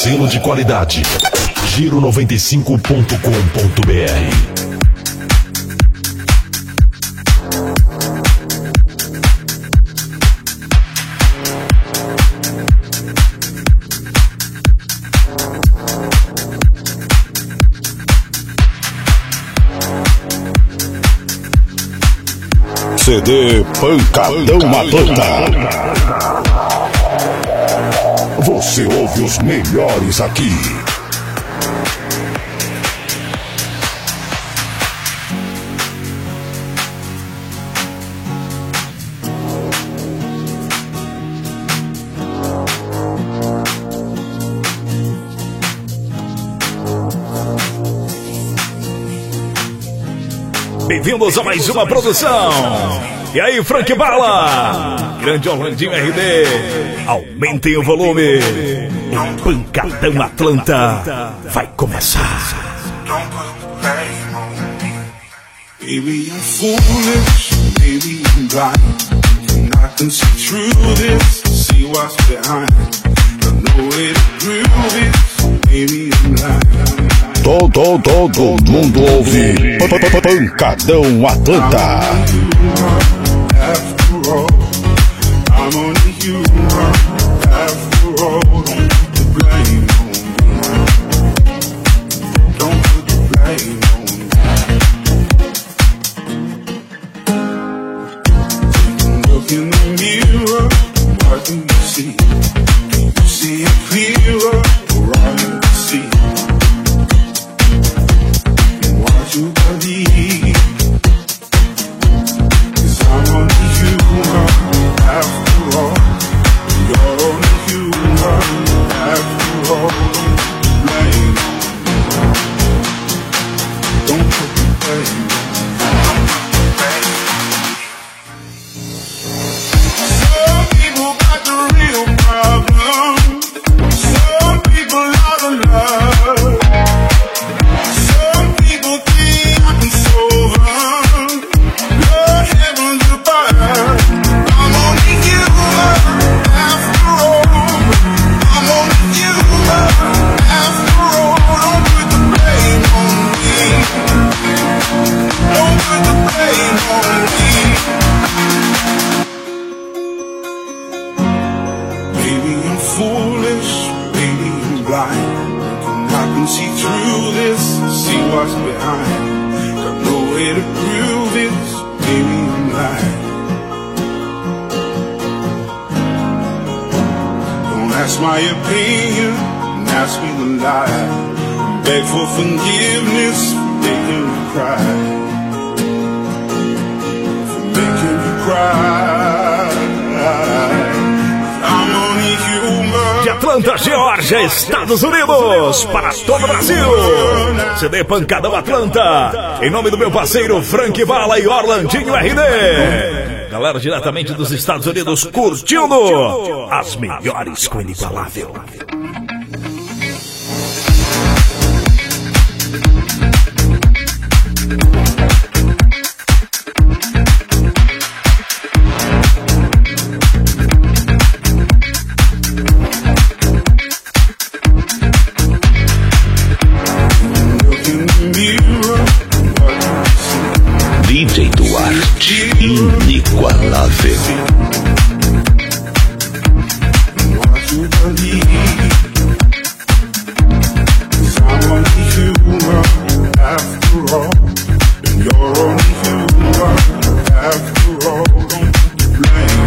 selo de qualidade. Giro95.com.br. CD Pancadão Atlanta. Você ouve os melhores aqui. Bem-vindos a mais uma produção. E aí, Frank Bala, grande Orlandinho RD, aumentem o volume. O Pancadão Atlanta vai começar. Baby, I'm foolish, maybe I'm blind, and I can see through this, see what's behind. Got no way to prove it, maybe I'm lying. Todo mundo ouve Pancadão Atlanta. After all, I'm only human. After all, don't put the blame on me. Don't put the blame on me. Take a look in the mirror. What do you see? Can you see it clearer, or all you can see? To believe, 'cause I'm only human after all. You're only human after all. Blame, don't put the blame. Some people got the real problem. Some people out of love. See through this, see what's behind. Got no way to prove this, maybe I'm lying. Don't ask my opinion, ask me to lie. Beg for forgiveness, for making you cry. For making you cry. I'm only human. De Atlanta, Geórgia, Estados Unidos, para todo o Brasil. CD Pancadão Atlanta, em nome do meu parceiro Frank Bala e Orlandinho RD. Galera diretamente dos Estados Unidos curtindo as melhores com Inigualável. DJ Duarte, inigualável. What you believe, 'cause I'm only human after all, and you're only human after all. Don't put the blame.